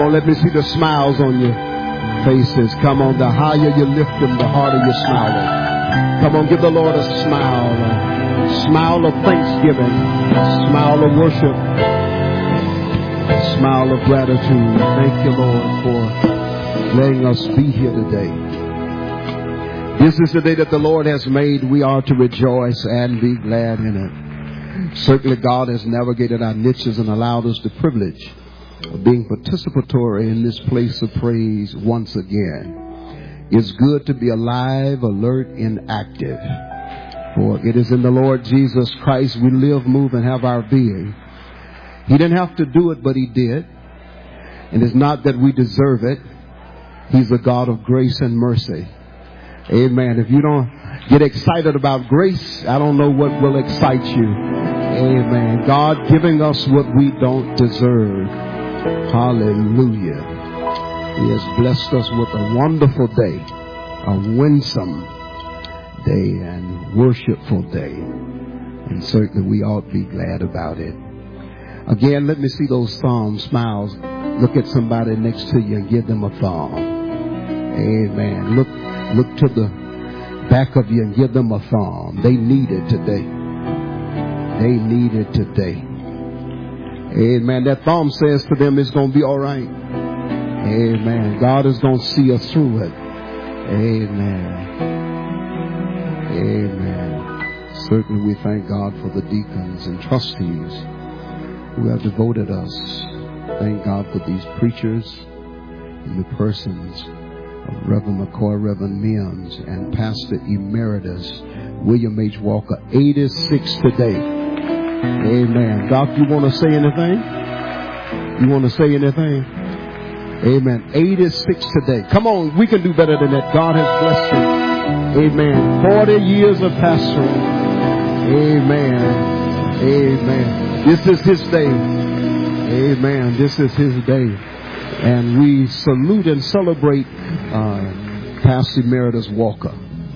on, let me see the smiles on your faces. Come on, the higher you lift them, the harder you're smiling. Come on, give the Lord a smile of thanksgiving, a smile of worship, a smile of gratitude. Thank you, Lord, for letting us be here today. This is the day that the Lord has made. We are to rejoice and be glad in it. Certainly God has navigated our niches and allowed us the privilege of being participatory in this place of praise once again. It's good to be alive, alert, and active. For it is in the Lord Jesus Christ we live, move, and have our being. He didn't have to do it, but He did. And it's not that we deserve it. He's a God of grace and mercy. Amen. If you don't get excited about grace, I don't know what will excite you. Amen. God giving us what we don't deserve. Hallelujah. He has blessed us with a wonderful day, a winsome day and worshipful day. And certainly we ought to be glad about it. Again, let me see those thumb smiles. Look at somebody next to you and give them a thumb. Amen. Look to the back of you and give them a thumb. They need it today. They need it today. Amen. That thumb says to them it's going to be all right. Amen. God is going to see us through it. Amen. Amen. Certainly we thank God for the deacons and trustees who have devoted us. Thank God for these preachers in the persons of Reverend McCoy, Reverend Mims, and Pastor Emeritus William H. Walker, 86 today. Amen. Doc, you want to say anything? You want to say anything? Amen. 86 today. Come on, we can do better than that. God has blessed you. Amen. 40 years of pastoring. Amen. Amen. This is His day. Amen. This is His day. And we salute and celebrate Pastor Emeritus Walker.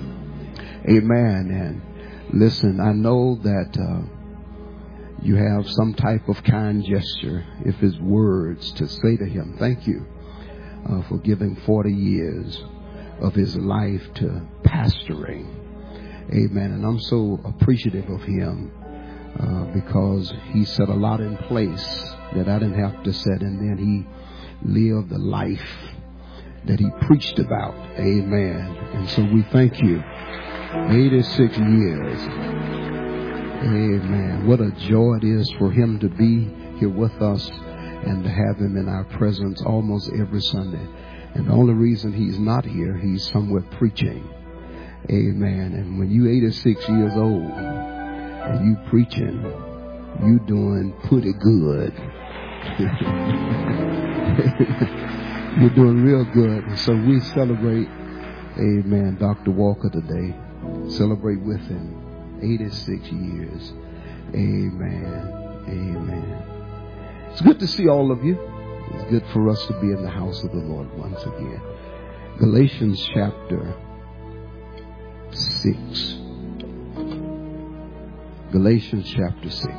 Amen. And listen, I know that you have some type of kind gesture, if it's words, to say to him, thank you for giving 40 years of his life to pastoring. Amen. And I'm so appreciative of him because he set a lot in place that I didn't have to set, and then he lived the life that he preached about. Amen. And so we thank you. 86 years. Amen. What a joy it is for him to be here with us and to have him in our presence almost every Sunday. And the only reason he's not here, he's somewhere preaching. Amen. And when you 86 years old and you preaching, you doing pretty good. You're doing real good. And so we celebrate, amen, Dr. Walker today. Celebrate with him. 86 years. Amen. Amen. It's good to see all of you. It's good for us to be in the house of the Lord once again. Galatians chapter 6. Galatians chapter 6.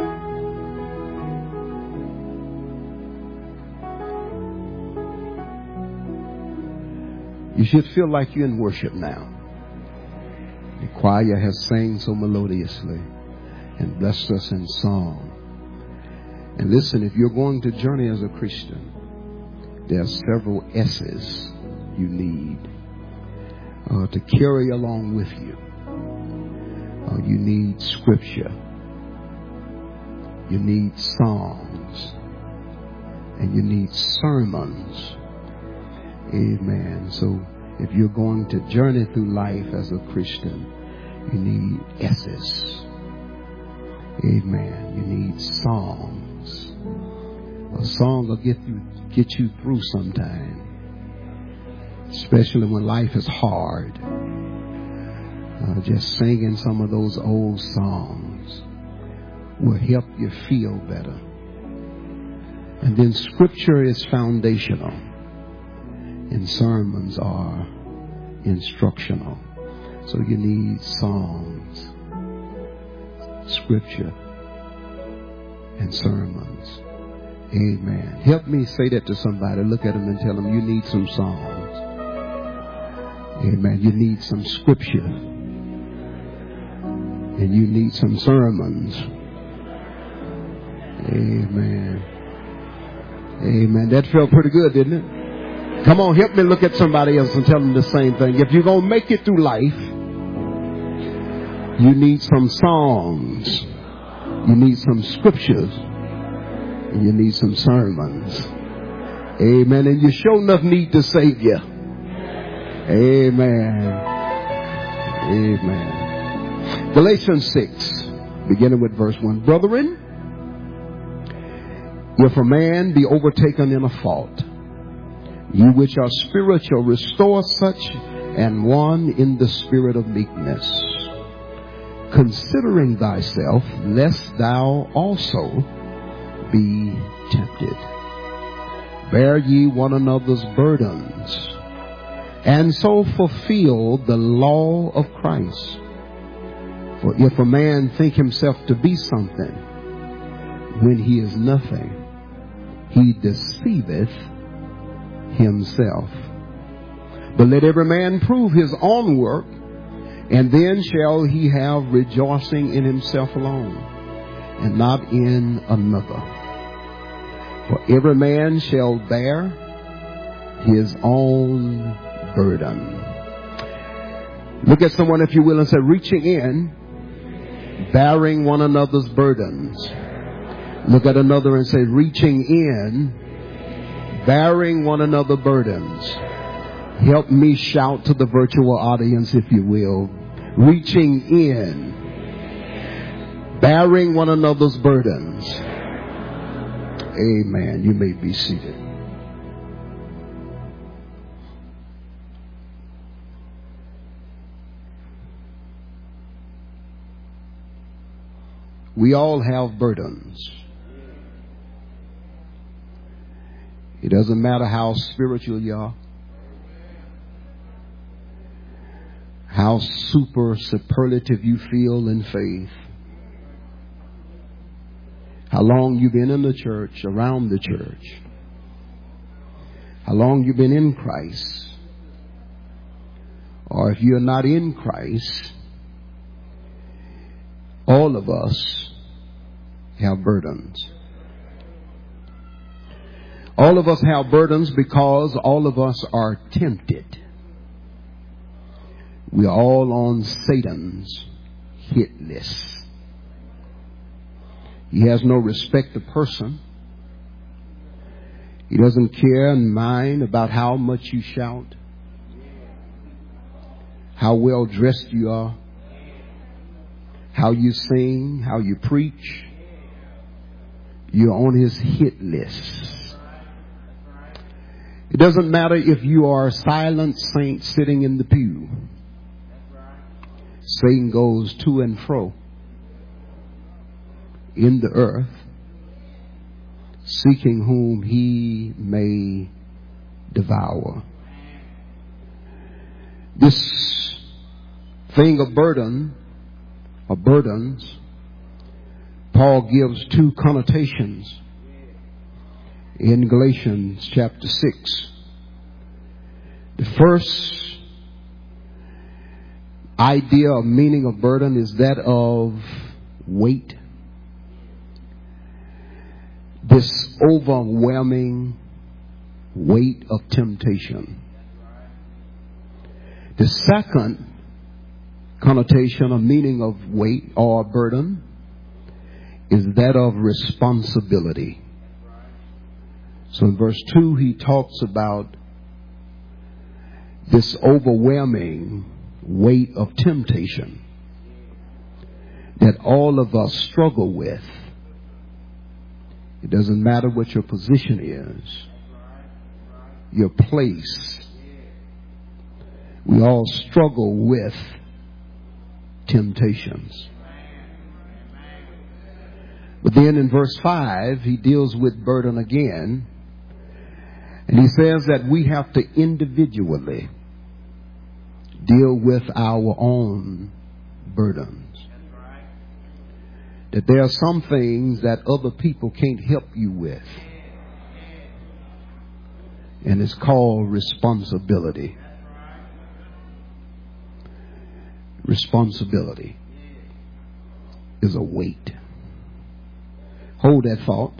You should feel like you're in worship now. The choir has sang so melodiously and blessed us in song. And listen, if you're going to journey as a Christian, there are several S's you need to carry along with you. You need scripture. You need songs. And you need sermons. Amen. So if you're going to journey through life as a Christian, you need S's. Amen. You need songs. A song will get you through sometime. Especially when life is hard. Just singing some of those old songs will help you feel better. And then scripture is foundational. And sermons are instructional. So you need songs, scripture, and sermons. Amen. Help me say that to somebody. Look at them and tell them you need some songs. Amen. You need some scripture. And you need some sermons. Amen. Amen. That felt pretty good, didn't it? Come on, help me look at somebody else and tell them the same thing. If you're going to make it through life, you need some songs. You need some scriptures. And you need some sermons. Amen. And you sure enough need the Savior. Amen. Amen. Galatians 6, beginning with verse 1. Brethren, if a man be overtaken in a fault, you which are spiritual, restore such an one in the spirit of meekness, considering thyself, lest thou also be tempted. Bear ye one another's burdens, and so fulfill the law of Christ. For if a man think himself to be something, when he is nothing, he deceiveth himself. But let every man prove his own work, and then shall he have rejoicing in himself alone, and not in another. For every man shall bear his own burden. Look at someone, if you will, and say, reaching in, bearing one another's burdens. Look at another and say, reaching in, bearing one another's burdens. Help me shout to the virtual audience, if you will. Reaching in, bearing one another's burdens. Amen. You may be seated. We all have burdens. It doesn't matter how spiritual you are, how superlative you feel in faith, how long you've been in the church, around the church, how long you've been in Christ, or if you're not in Christ, all of us have burdens. All of us have burdens because all of us are tempted. We're all on Satan's hit list. He has no respect of person. He doesn't care and mind about how much you shout, how well dressed you are, how you sing, how you preach. You're on his hit list. It doesn't matter if you are a silent saint sitting in the pew. Satan goes to and fro in the earth, seeking whom he may devour. This thing of burden, or burdens, Paul gives two connotations in Galatians chapter 6. The first idea or meaning of burden is that of weight. This overwhelming weight of temptation. The second connotation or meaning of weight or burden is that of responsibility. So in verse 2, he talks about this overwhelming weight of temptation that all of us struggle with. It doesn't matter what your position is, your place. We all struggle with temptations. But then in verse 5, he deals with burden again. And he says that we have to individually deal with our own burdens. That there are some things that other people can't help you with. And it's called responsibility. Responsibility is a weight. Hold that thought.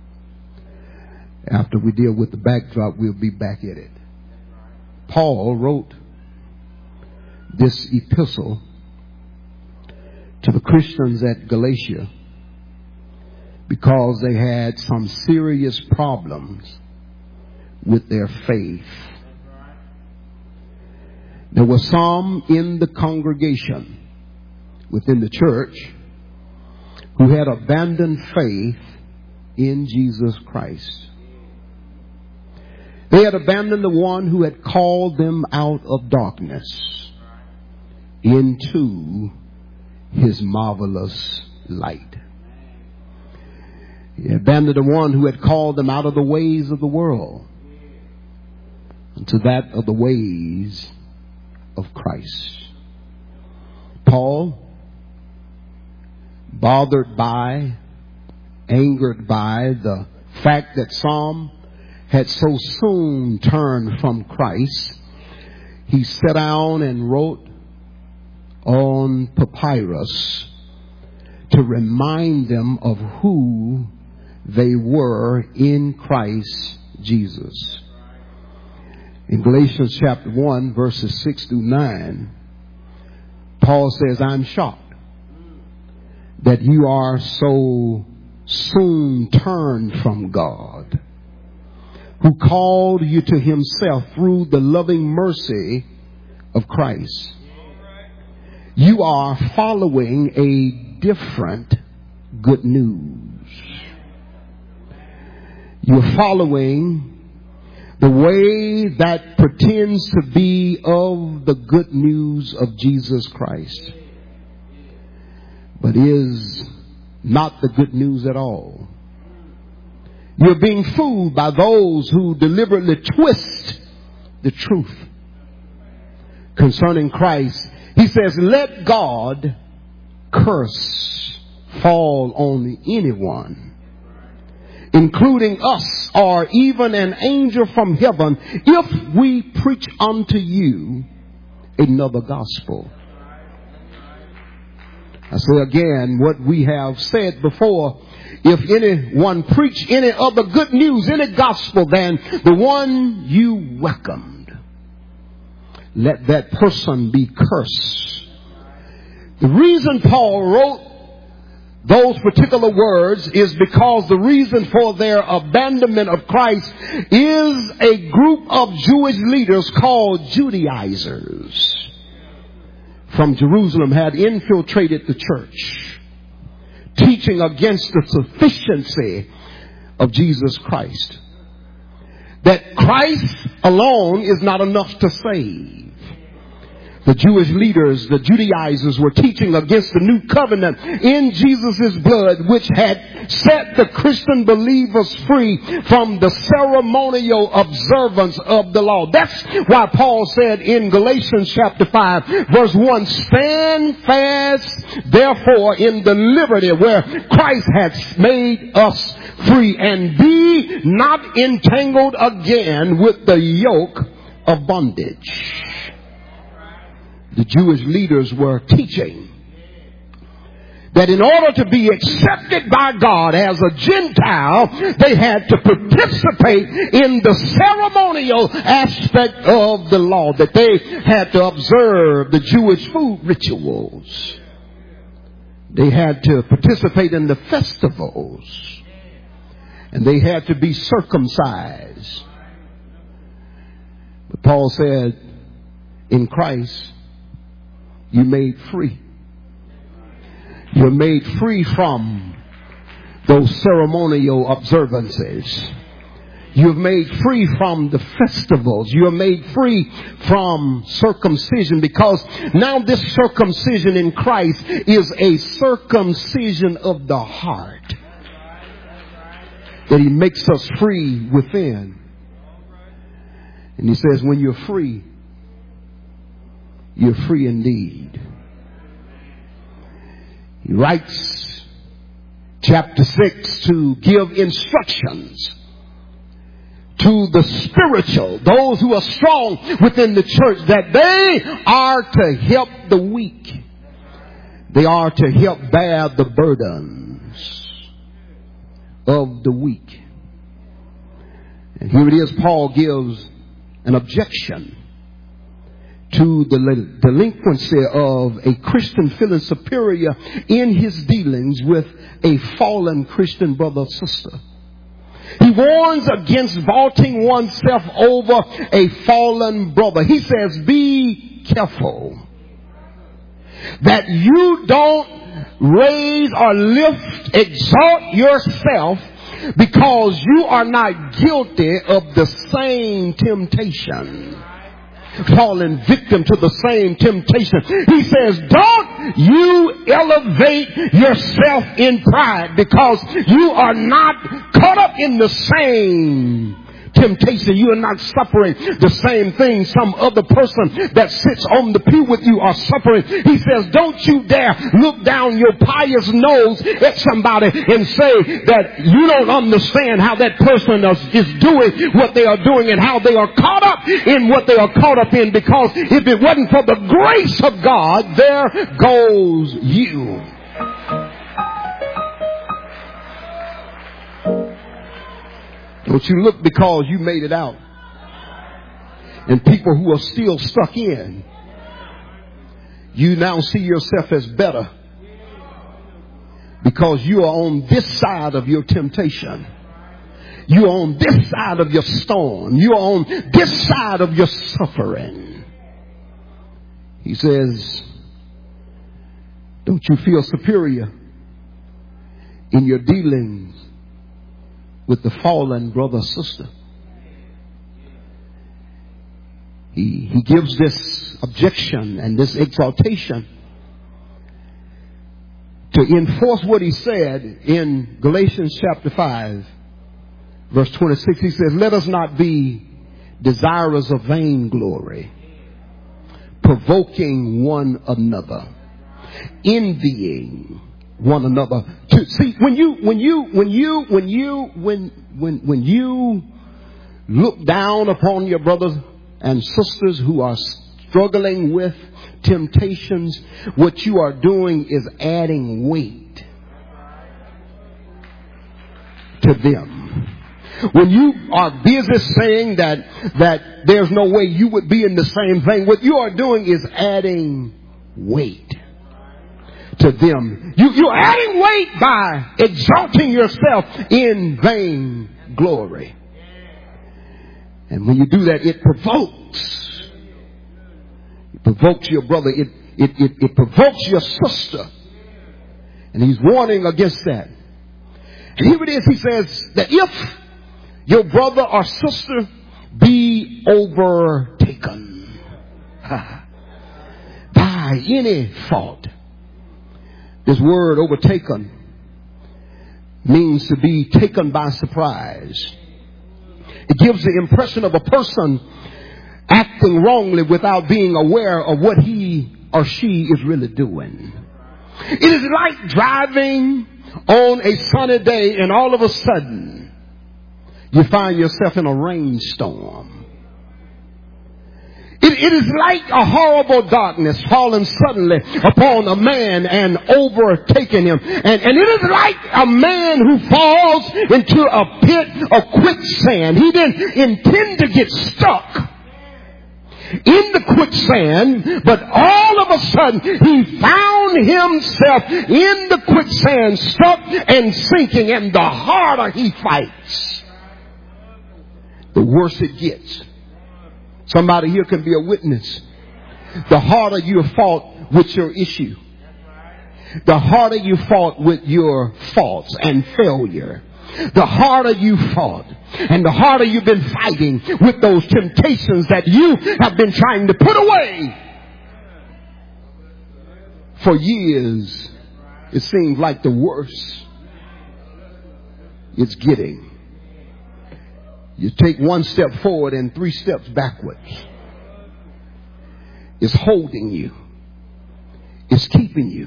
After we deal with the backdrop, we'll be back at it. Paul wrote this epistle to the Christians at Galatia because they had some serious problems with their faith. There were some in the congregation within the church who had abandoned faith in Jesus Christ. They had abandoned the one who had called them out of darkness into his marvelous light. He abandoned the one who had called them out of the ways of the world into that of the ways of Christ. Paul, bothered by, angered by the fact that some had so soon turned from Christ, he sat down and wrote on papyrus to remind them of who they were in Christ Jesus. In Galatians chapter 1, verses 6 through 9, Paul says, I'm shocked that you are so soon turned from God, who called you to himself through the loving mercy of Christ. You are following a different good news. You're following the way that pretends to be of the good news of Jesus Christ, but is not the good news at all. You're being fooled by those who deliberately twist the truth concerning Christ. He says, let God curse fall on anyone, including us or even an angel from heaven, if we preach unto you another gospel. I say again what we have said before. If anyone preach any other good news, any gospel than the one you welcomed, let that person be cursed. The reason Paul wrote those particular words is because the reason for their abandonment of Christ is a group of Jewish leaders called Judaizers from Jerusalem had infiltrated the church, teaching against the sufficiency of Jesus Christ. That Christ alone is not enough to save. The Jewish leaders, the Judaizers, were teaching against the new covenant in Jesus' blood, which had set the Christian believers free from the ceremonial observance of the law. That's why Paul said in Galatians chapter 5, verse 1, stand fast, therefore, in the liberty where Christ has made us free, and be not entangled again with the yoke of bondage. The Jewish leaders were teaching that in order to be accepted by God as a Gentile, they had to participate in the ceremonial aspect of the law, that they had to observe the Jewish food rituals. They had to participate in the festivals, and they had to be circumcised. But Paul said, in Christ, you're made free. You're made free from those ceremonial observances. You're made free from the festivals. You're made free from circumcision, because now this circumcision in Christ is a circumcision of the heart. That he makes us free within. And he says, when you're free indeed. He writes chapter 6 to give instructions to the spiritual, those who are strong within the church, that they are to help the weak. They are to help bear the burdens of the weak. And here it is, Paul gives an objection to the delinquency of a Christian feeling superior in his dealings with a fallen Christian brother or sister. He warns against vaulting oneself over a fallen brother. He says, be careful that you don't raise or exalt yourself because you are not guilty of the same temptation. Falling victim to the same temptation. He says, don't you elevate yourself in pride because you are not caught up in the same temptation. You are not suffering the same thing some other person that sits on the pew with you are suffering. He says, don't you dare look down your pious nose at somebody and say that you don't understand how that person is doing what they are doing and how they are caught up in what they are caught up in, because if it wasn't for the grace of God, there goes you. Don't you look because you made it out. And people who are still stuck in, you now see yourself as better because you are on this side of your temptation. You are on this side of your storm. You are on this side of your suffering. He says, don't you feel superior in your dealings with the fallen brother or sister? He gives this objection and this exaltation to enforce what he said in Galatians chapter 5, verse 26. He says, let us not be desirous of vainglory, provoking one another, envying one another. To see, when you look down upon your brothers and sisters who are struggling with temptations, what you are doing is adding weight to them. When you are busy saying that there's no way you would be in the same thing, what you are doing is adding weight to them. You're adding weight by exalting yourself in vain glory. And when you do that, it provokes. It provokes your brother. It provokes your sister. And he's warning against that. And here it is, he says that if your brother or sister be overtaken by any fault. This word overtaken means to be taken by surprise. It gives the impression of a person acting wrongly without being aware of what he or she is really doing. It is like driving on a sunny day and all of a sudden you find yourself in a rainstorm. It is like a horrible darkness falling suddenly upon a man and overtaking him. And it is like a man who falls into a pit of quicksand. He didn't intend to get stuck in the quicksand, but all of a sudden he found himself in the quicksand, stuck and sinking. And the harder he fights, the worse it gets. Somebody here can be a witness. The harder you fought with your issue, the harder you fought with your faults and failure, the harder you fought and the harder you've been fighting with those temptations that you have been trying to put away for years, it seems like the worse it's getting. You take one step forward and 3 steps backwards. It's holding you. It's keeping you.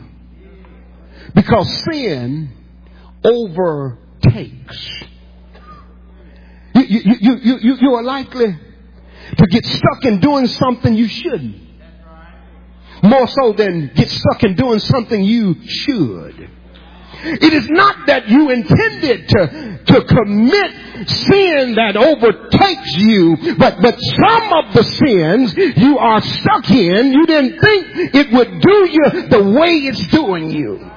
Because sin overtakes. you are likely to get stuck in doing something you shouldn't. More so than get stuck in doing something you should. It is not that you intended to commit sin that overtakes you, but some of the sins you are stuck in, you didn't think it would do you the way it's doing you.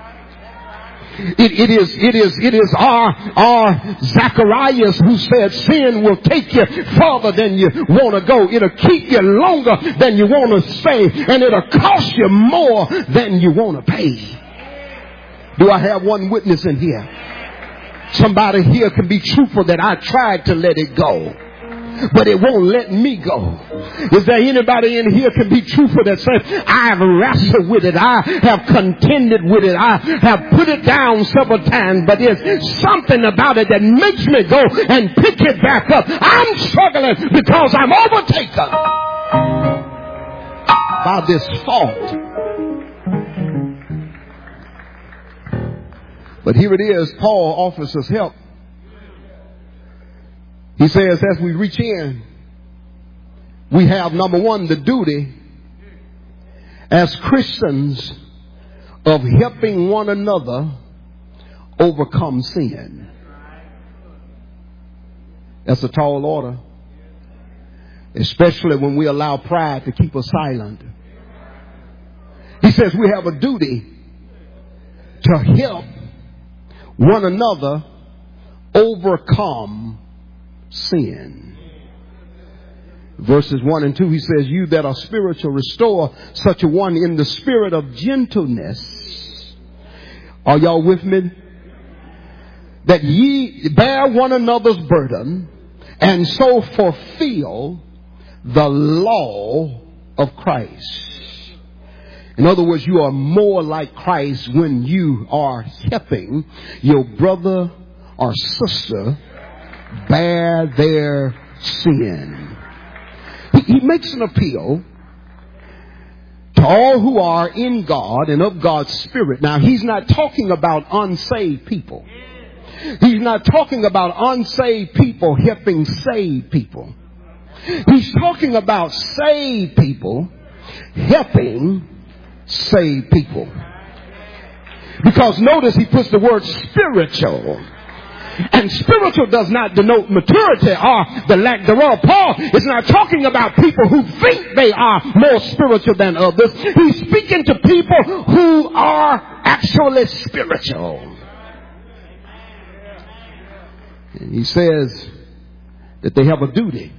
It is our Zacharias who said sin will take you farther than you want to go. It'll keep you longer than you want to stay, and it'll cost you more than you want to pay. Do I have one witness in here? Somebody here can be truthful that I tried to let it go, but it won't let me go. Is there anybody in here can be truthful that says, I have wrestled with it, I have contended with it, I have put it down several times, but there's something about it that makes me go and pick it back up. I'm struggling because I'm overtaken by this fault. But here it is, Paul offers us help. He says, as we reach in, we have, number one, the duty as Christians of helping one another overcome sin. That's a tall order, especially when we allow pride to keep us silent. He says we have a duty to help one another overcome sin. Verses 1 and 2, he says, you that are spiritual, restore such a one in the spirit of gentleness. Are y'all with me? That ye bear one another's burden, and so fulfill the law of Christ. In other words, you are more like Christ when you are helping your brother or sister bear their sin. He makes an appeal to all who are in God and of God's Spirit. Now, he's not talking about unsaved people. He's not talking about unsaved people helping saved people. He's talking about saved people helping saved people. Because notice he puts the word spiritual. And spiritual does not denote maturity or the lack thereof. Paul is not talking about people who think they are more spiritual than others. He's speaking to people who are actually spiritual. And he says that they have a duty.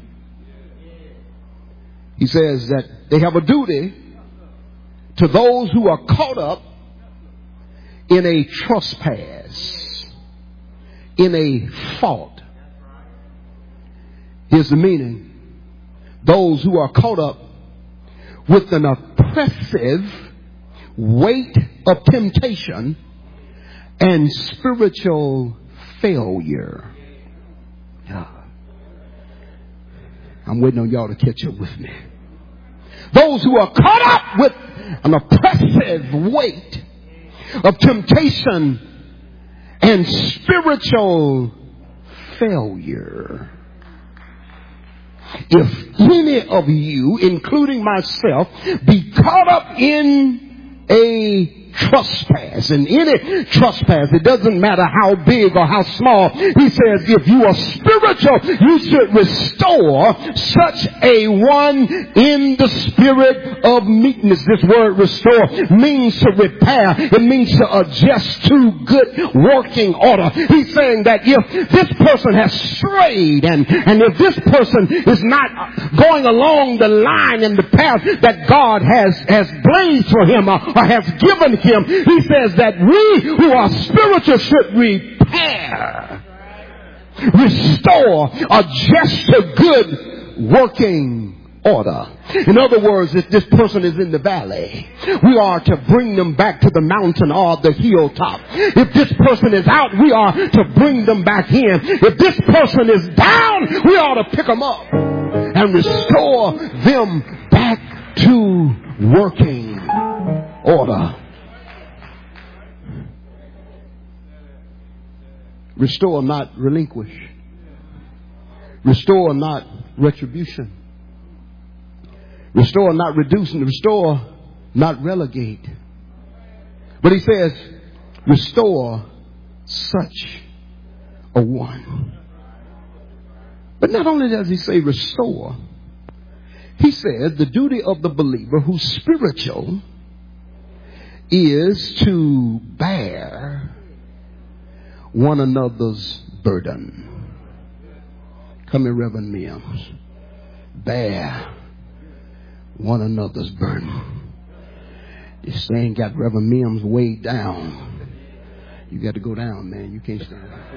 He says that they have a duty to those who are caught up in a trespass, in a fault. Here's the meaning. Those who are caught up with an oppressive weight of temptation and spiritual failure. I'm waiting on y'all to catch up with me. Those who are caught up with an oppressive weight of temptation and spiritual failure. If any of you, including myself, be caught up in a trespass, and any trespass, it doesn't matter how big or how small, he says if you are spiritual, you should restore such a one in the spirit of meekness. This word restore means to repair. It means to adjust to good working order. He's saying that if this person has strayed and if this person is not going along the line and the path that God has blazed for him or has given him, he says that we who are spiritual should repair, restore, adjust to good working order. In other words, if this person is in the valley, we are to bring them back to the mountain or the hilltop. If this person is out, we are to bring them back in. If this person is down, we ought to pick them up and restore them back to working order. Restore, not relinquish. Restore, not retribution. Restore, not reduce. And restore, not relegate. But he says, restore such a one. But not only does he say restore, he says the duty of the believer who's spiritual is to bear one another's burden. Come here, Reverend Mims. Bear one another's burden. This thing got Reverend Mims way down. You got to go down, man. You can't stand up.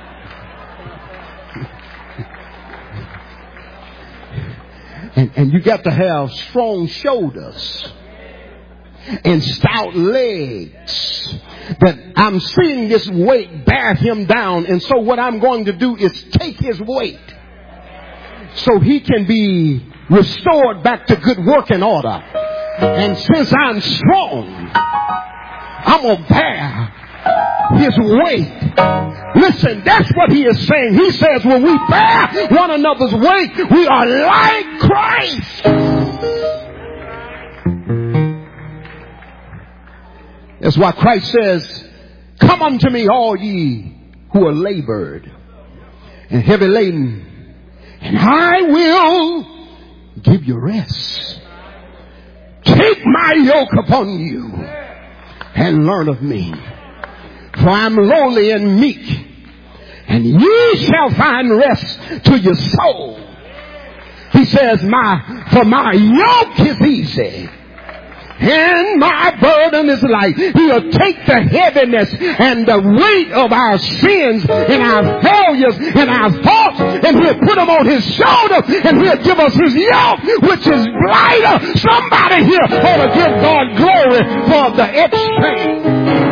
And you got to have strong shoulders and stout legs. That I'm seeing this weight bear him down. And so what I'm going to do is take his weight so he can be restored back to good working order. And since I'm strong, I'm going to bear his weight. Listen, that's what he is saying. He says when we bear one another's weight, we are like Christ. That's why Christ says, come unto me all ye who are labored and heavy laden, and I will give you rest. Take my yoke upon you and learn of me. For I am lowly and meek, and ye shall find rest to your soul. He says, for my yoke is easy, and my burden is light. He'll take the heaviness and the weight of our sins and our failures and our faults, and he'll put them on his shoulder, and he'll give us his yoke, which is lighter. Somebody here ought to give God glory for the exchange.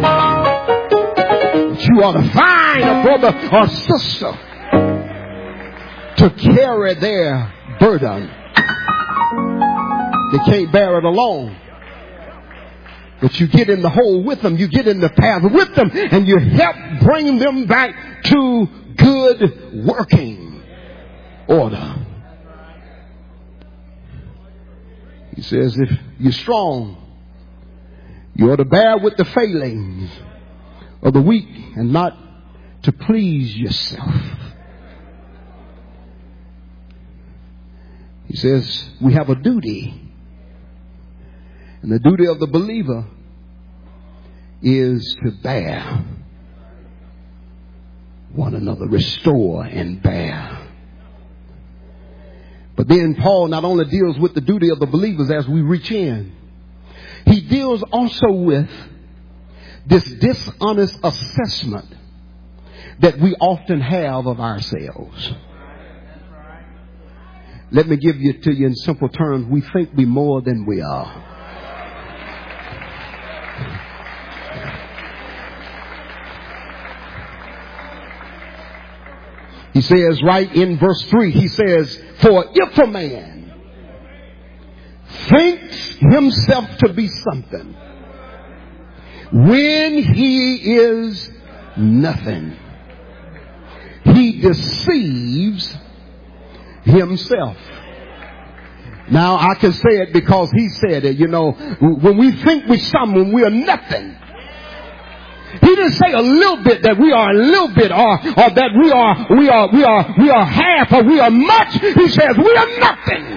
You ought to find a brother or sister to carry their burden. They can't bear it alone. But you get in the hole with them. You get in the path with them. And you help bring them back to good working order. He says if you're strong, you ought to bear with the failings of the weak and not to please yourself. He says we have a duty. And the duty of the believer is to bear one another, restore and bear. But then Paul not only deals with the duty of the believers as we reach in, he deals also with this dishonest assessment that we often have of ourselves. Let me give it to you in simple terms. We think we're more than we are. He says right in verse 3, he says, for if a man thinks himself to be something when he is nothing, he deceives himself. Now I can say it because he said it. You know, when we think we're someone, we are nothing. He didn't say a little bit that we are a little bit or that we are half or we are much. He says we are nothing.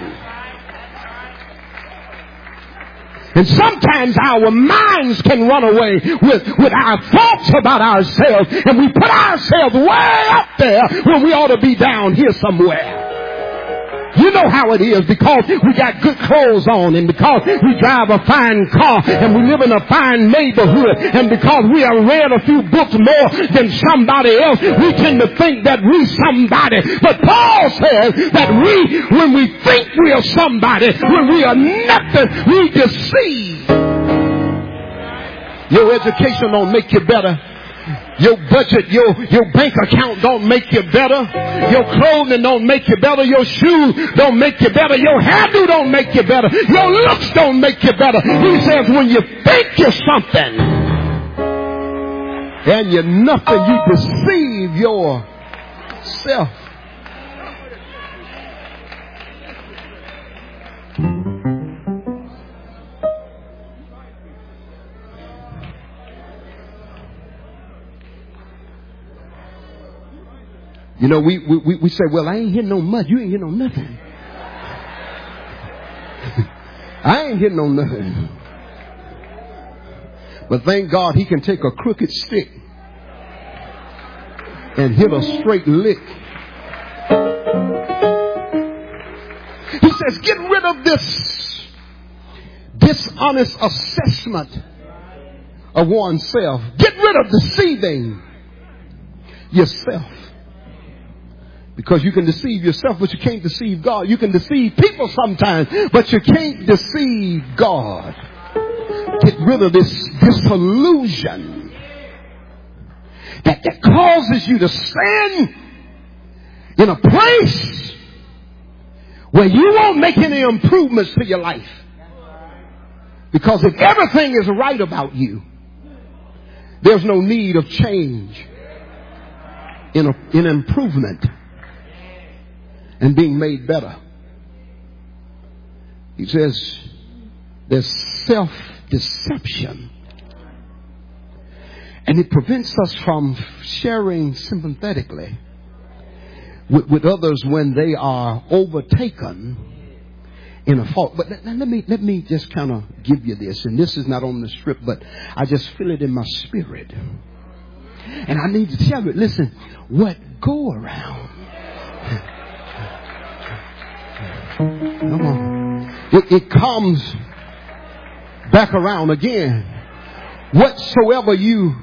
And sometimes our minds can run away with our thoughts about ourselves, and we put ourselves way up there when we ought to be down here somewhere. You know how it is, because we got good clothes on, and because we drive a fine car, and we live in a fine neighborhood, and because we have read a few books more than somebody else, we tend to think that we somebody. But Paul says that when we think we are somebody, when we are nothing, we deceive. Your education don't make you better. Your budget, your bank account don't make you better. Your clothing don't make you better. Your shoes don't make you better. Your hairdo don't make you better. Your looks don't make you better. He says when you think you're something and you're nothing, you deceive yourself. You know, we say, well, I ain't hitting no mud. You ain't hitting on nothing. I ain't hitting on nothing. But thank God he can take a crooked stick and hit a straight lick. He says, get rid of this dishonest assessment of oneself. Get rid of deceiving yourself. Because you can deceive yourself, but you can't deceive God. You can deceive people sometimes, but you can't deceive God. Get rid of this disillusion that causes you to stand in a place where you won't make any improvements to your life. Because if everything is right about you, there's no need of change in improvement and being made better. He says there's self-deception. And it prevents us from sharing sympathetically with others when they are overtaken in a fault. But let me just kind of give you this. And this is not on the script, but I just feel it in my spirit. And I need to tell you, listen, what go around. Come on. It comes back around again. Whatsoever you,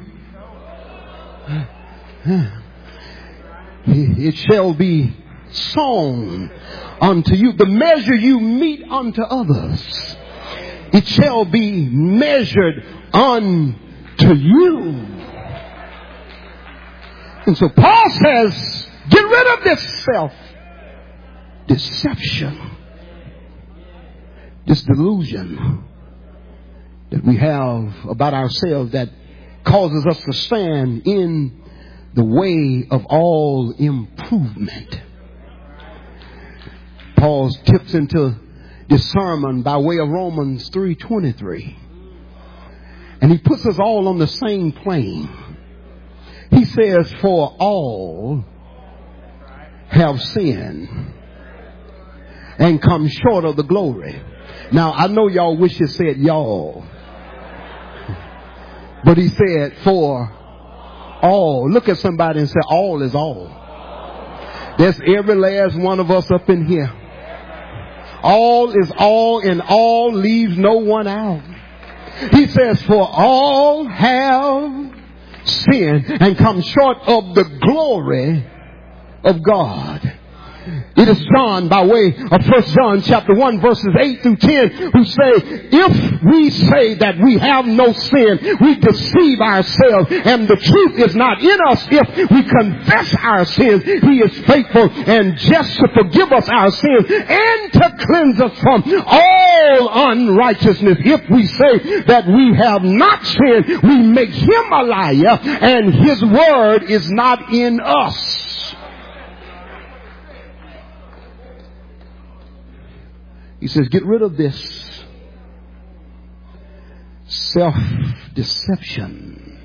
it shall be sown unto you. The measure you mete unto others, it shall be measured unto you. And so Paul says, get rid of this self-deception, this delusion that we have about ourselves that causes us to stand in the way of all improvement. Paul tips into this sermon by way of Romans 3:23. And he puts us all on the same plane. He says, for all have sinned and come short of the glory. Now, I know y'all wish it said y'all. But he said, for all. Look at somebody and say, all is all. There's every last one of us up in here. All is all, and all leaves no one out. He says, for all have sinned and come short of the glory of God. It is John by way of 1 John chapter 1 verses 8 through 10 who say, if we say that we have no sin, we deceive ourselves and the truth is not in us. If we confess our sins, he is faithful and just to forgive us our sins and to cleanse us from all unrighteousness. If we say that we have not sinned, we make him a liar and his word is not in us. He says, get rid of this self-deception.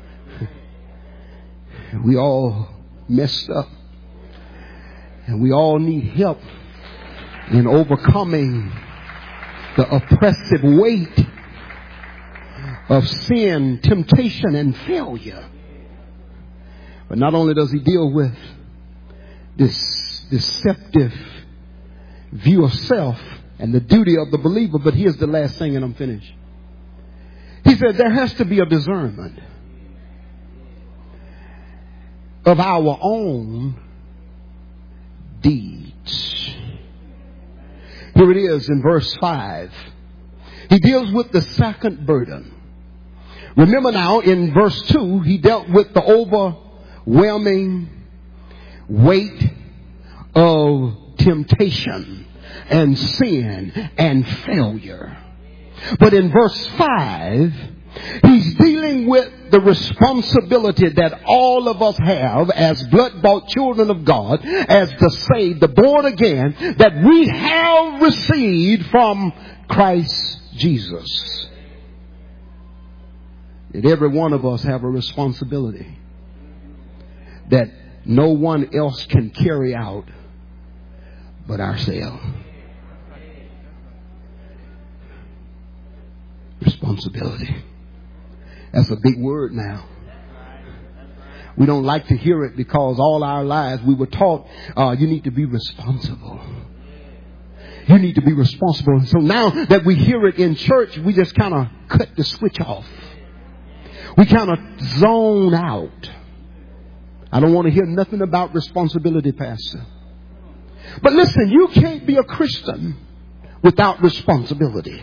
We all messed up. And we all need help in overcoming the oppressive weight of sin, temptation, and failure. But not only does he deal with this deceptive view of self and the duty of the believer, but here's the last thing and I'm finished. He said there has to be a discernment of our own deeds. Here it is in verse 5. He deals with the second burden. Remember now in verse 2, he dealt with the overwhelming weight of temptation and sin and failure. But in verse 5, he's dealing with the responsibility that all of us have as blood-bought children of God, as the saved, the born again, that we have received from Christ Jesus. That every one of us have a responsibility that no one else can carry out but ourselves. Responsibility. That's a big word now. We don't like to hear it because all our lives we were taught you need to be responsible. You need to be responsible. And so now that we hear it in church, we just kind of cut the switch off. We kind of zone out. I don't want to hear nothing about responsibility, Pastor. But listen, you can't be a Christian without responsibility.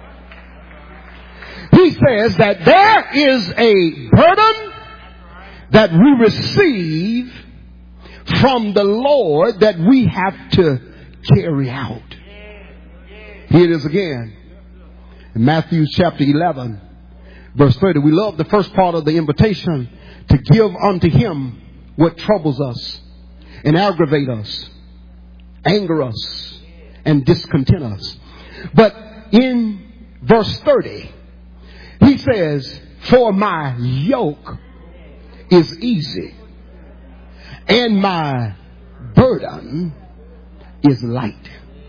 He says that there is a burden that we receive from the Lord that we have to carry out. Here it is again. In Matthew chapter 11, verse 30. We love the first part of the invitation to give unto him what troubles us and aggravate us, anger us, and discontent us. But in verse 30, he says, for my yoke is easy and my burden is light.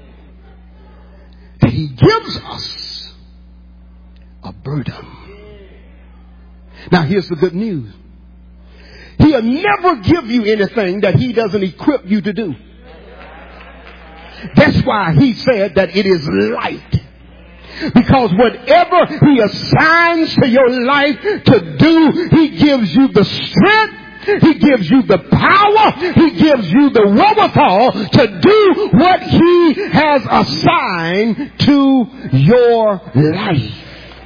He gives us a burden. Now here's the good news. He'll never give you anything that he doesn't equip you to do. That's why he said that it is light. Because whatever he assigns to your life to do, he gives you the strength. He gives you the power. He gives you the wherewithal to do what he has assigned to your life.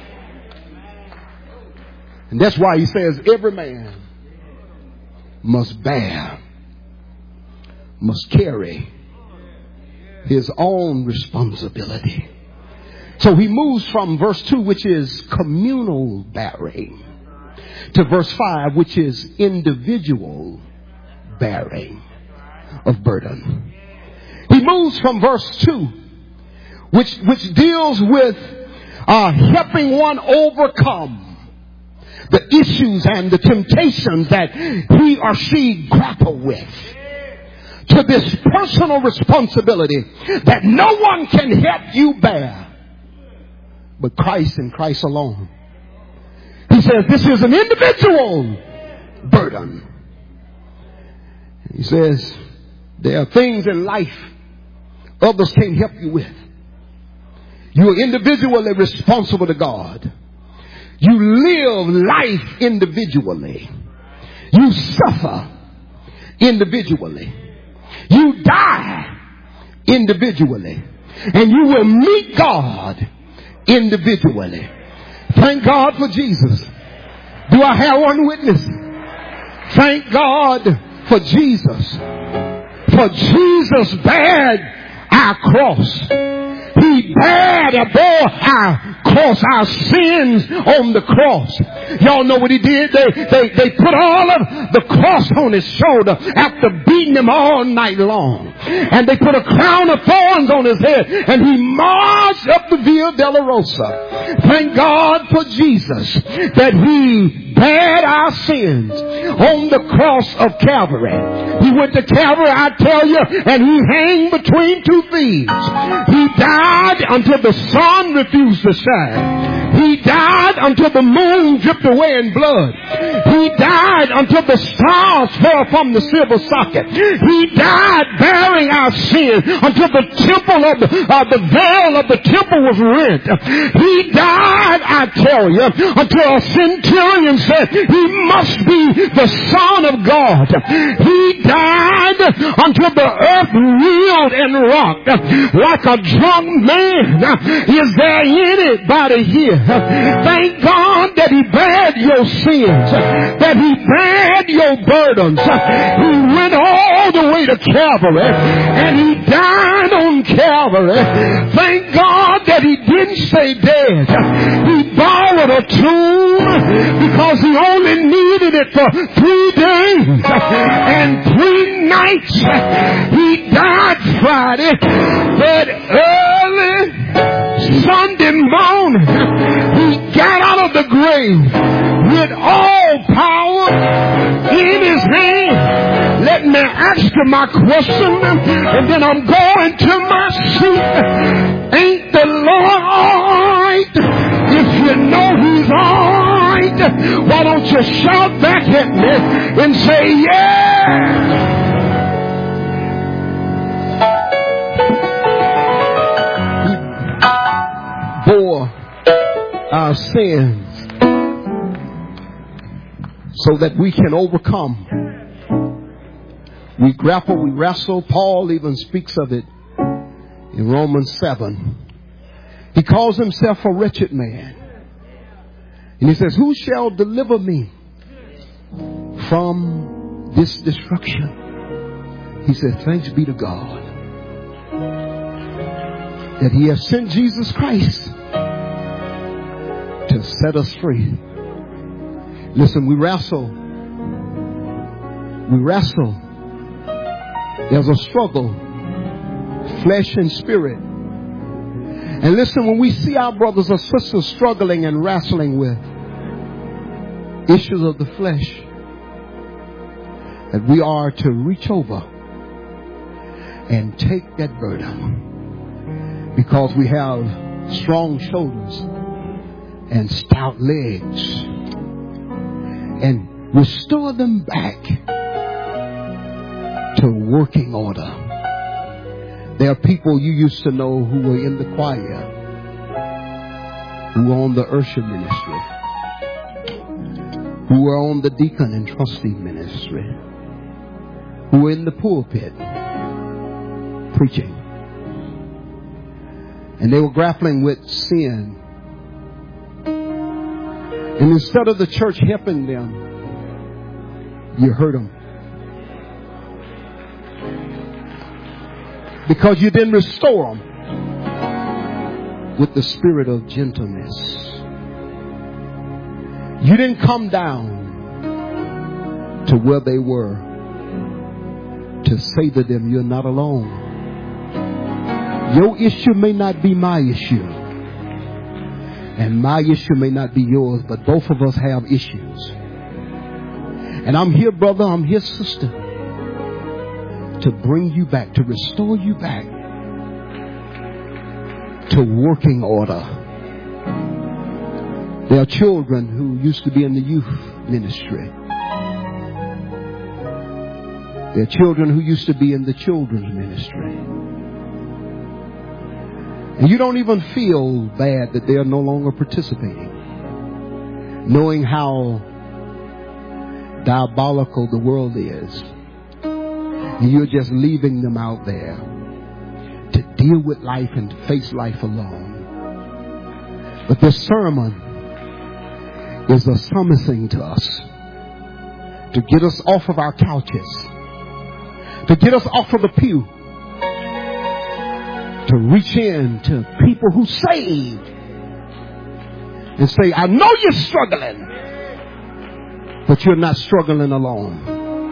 And that's why he says every man must bear, must carry his own responsibility. So he moves from verse 2, which is communal bearing, to verse 5, which is individual bearing of burden. He moves from verse 2, which deals with helping one overcome the issues and the temptations that he or she grapple with, to this personal responsibility that no one can help you bear but Christ and Christ alone. He says this is an individual burden. He says there are things in life others can't help you with. You are individually responsible to God. You live life individually. You suffer individually. You die individually. And you will meet God individually. Thank God for Jesus. Do I have one witness? Thank God for Jesus. For Jesus bare our cross. He bore our cross, our sins on the cross. Y'all know what he did? They put all of the cross on his shoulder after beating him all night long. And they put a crown of thorns on his head. And he marched up the Via Dolorosa. Thank God for Jesus that he bare our sins on the cross of Calvary. He went to Calvary, I tell you, and he hung between two thieves. He died until the sun refused to shine. He died until the moon dripped away in blood. He died until the stars fell from the silver socket. He died bearing our sin until the temple of the veil of the temple was rent. He died, I tell you, until a centurion said he must be the Son of God. He died until the earth reeled and rocked like a drunk man. Is there anybody here? Thank God that he bared your sins, that he bared your burdens. He went all the way to Calvary and he died on Calvary. Thank God that he didn't stay dead. He borrowed a tomb because he only needed it for 3 days and 3 nights. He died Friday, but early Sunday morning he got out of the grave with all power in his hand. Let me ask you my question, and then I'm going to my seat. Ain't the Lord all right? If you know He's all right, why don't you shout back at me and say, yeah! He bore our sins so that we can overcome. We grapple, we wrestle. Paul even speaks of it in Romans 7. He calls himself a wretched man. And he says, who shall deliver me from this destruction? He says, thanks be to God that He has sent Jesus Christ to set us free. Listen, we wrestle. We wrestle. There's a struggle, flesh and spirit. And listen, when we see our brothers or sisters struggling and wrestling with issues of the flesh, that we are to reach over and take that burden, because we have strong shoulders and stout legs, and restore them back to working order. There are people you used to know who were in the choir, who were on the usher ministry, who were on the deacon and trustee ministry, who were in the pulpit preaching. And they were grappling with sin. And instead of the church helping them, you hurt them. Because you didn't restore them with the spirit of gentleness. You didn't come down to where they were to say to them, you're not alone. Your issue may not be my issue, and my issue may not be yours, but both of us have issues. And I'm here, brother, I'm here, sister, to bring you back, to restore you back to working order. There are children who used to be in the youth ministry. There are children who used to be in the children's ministry. And you don't even feel bad that they are no longer participating, knowing how diabolical the world is. And you're just leaving them out there to deal with life and to face life alone. But this sermon is a summoning to us to get us off of our couches, to get us off of the pew, to reach in to people who saved and say, I know you're struggling, but you're not struggling alone.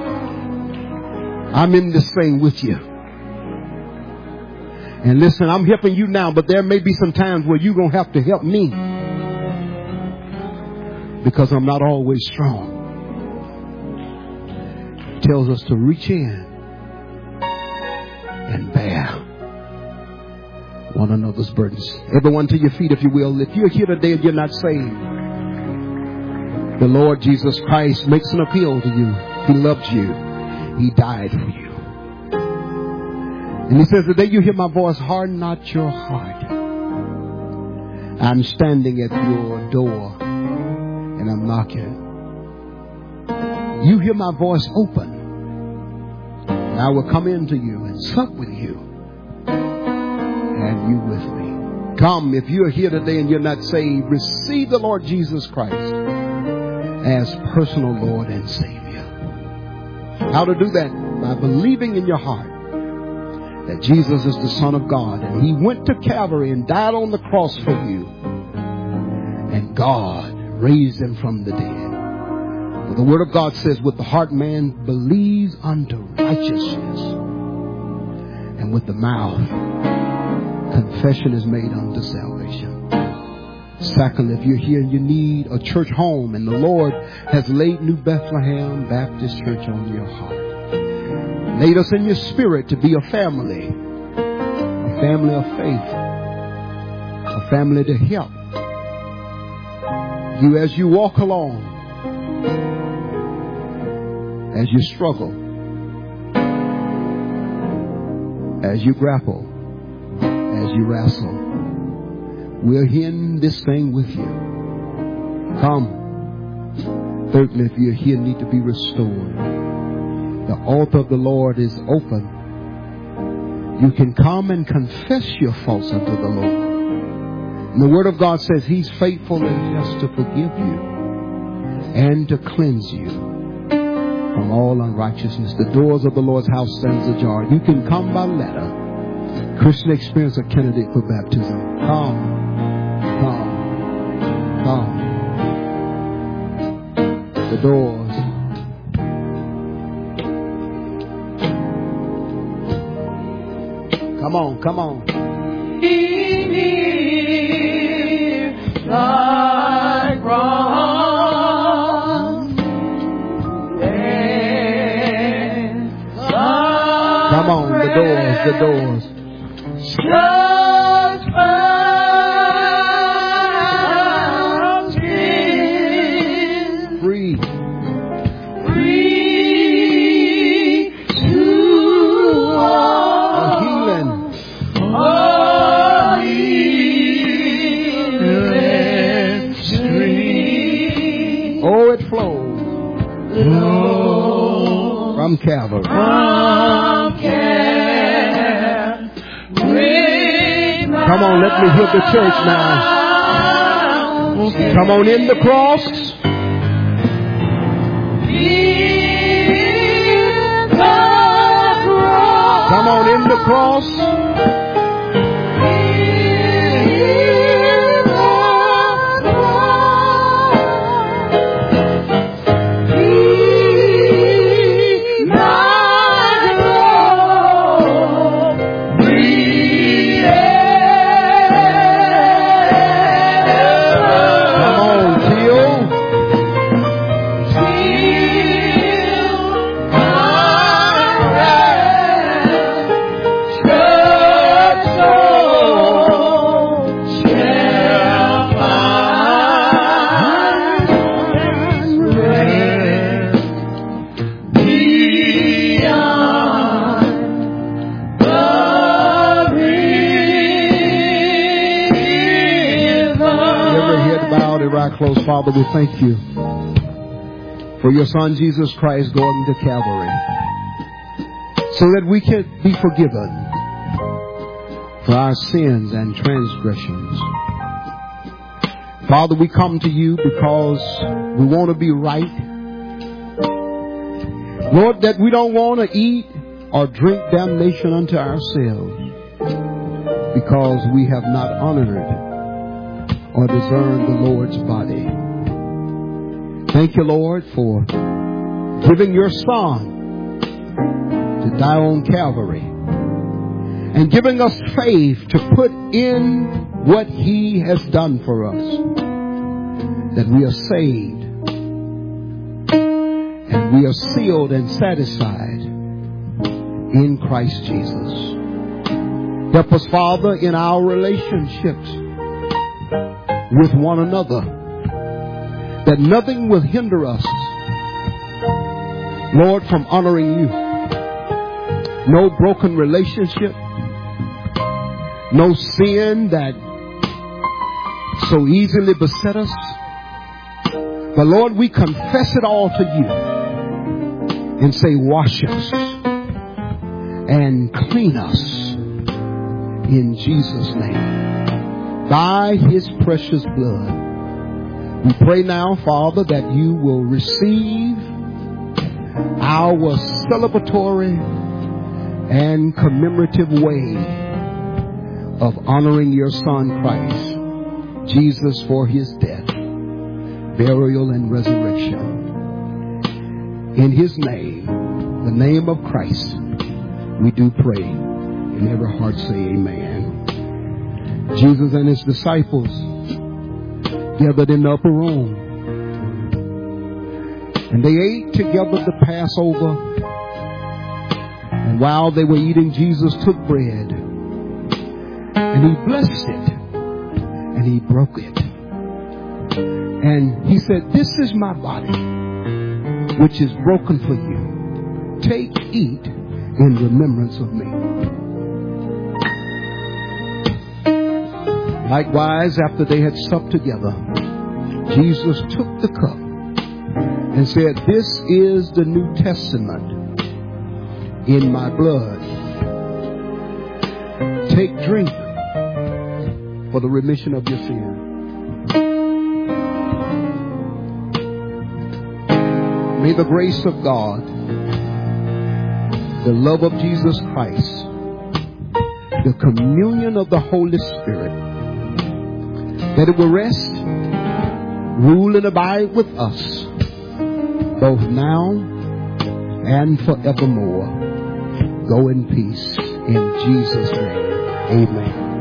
I'm in this thing with you. And listen, I'm helping you now, but there may be some times where you're going to have to help me, because I'm not always strong. It tells us to reach in and bear one another's burdens. Everyone to your feet, if you will. If you're here today and you're not saved, the Lord Jesus Christ makes an appeal to you. He loves you. He died for you. And He says, today you hear my voice, harden not your heart. I'm standing at your door and I'm knocking. You hear my voice open, and I will come into you and sup with you, and you with me. Come, if you're here today and you're not saved, receive the Lord Jesus Christ as personal Lord and Savior. How to do that? By believing in your heart that Jesus is the Son of God, and He went to Calvary and died on the cross for you, and God raised Him from the dead. For the Word of God says, with the heart man believes unto righteousness, and with the mouth confession is made unto salvation. Secondly, if you're here and you need a church home, and the Lord has laid New Bethlehem Baptist Church on your heart, Laid us in your spirit to be a family of faith, a family to help you as you walk along, as you struggle, as you grapple, as you wrestle. We're in this thing with you. Come. Thirdly, if you're here, need to be restored. The altar of the Lord is open. You can come and confess your faults unto the Lord. And the Word of God says He's faithful and just to forgive you and to cleanse you from all unrighteousness. The doors of the Lord's house stands ajar. You can come by letter. Christian Experience, a candidate for baptism. Come. The doors. Come on. Like wrong. Come on, the doors. Free to a healing. Oh, it flows from Calvary. Come on, let me hear the church now. Come on in the cross. Come on in the cross. Close. Father, we thank you for your Son Jesus Christ going to Calvary so that we can be forgiven for our sins and transgressions. Father, we come to you because we want to be right. Lord, that we don't want to eat or drink damnation unto ourselves because we have not honored or discern the Lord's body. Thank you, Lord, for giving your Son to die on Calvary and giving us faith to put in what He has done for us, that we are saved and we are sealed and satisfied in Christ Jesus. Help us, Father, in our relationships with one another, that nothing will hinder us, Lord, from honoring you. No broken relationship, no sin that so easily beset us. But Lord, we confess it all to you and say, wash us and clean us in Jesus' name. By His precious blood. We pray now, Father, that you will receive our celebratory and commemorative way of honoring your Son Christ, Jesus, for His death, burial, and resurrection. In His name, the name of Christ, we do pray. And every heart say amen. Jesus and His disciples gathered in the upper room, and they ate together the Passover And while they were eating, Jesus took bread and he blessed it and he broke it. And he said, "This is my body, which is broken for you. Take, eat in remembrance of me." Likewise, after they had supped together, Jesus took the cup and said, "This is the New Testament in my blood. Take, drink for the remission of your sin." May the grace of God, the love of Jesus Christ, the communion of the Holy Spirit, that it will rest, rule, and abide with us, both now and forevermore. Go in peace in Jesus' name. Amen.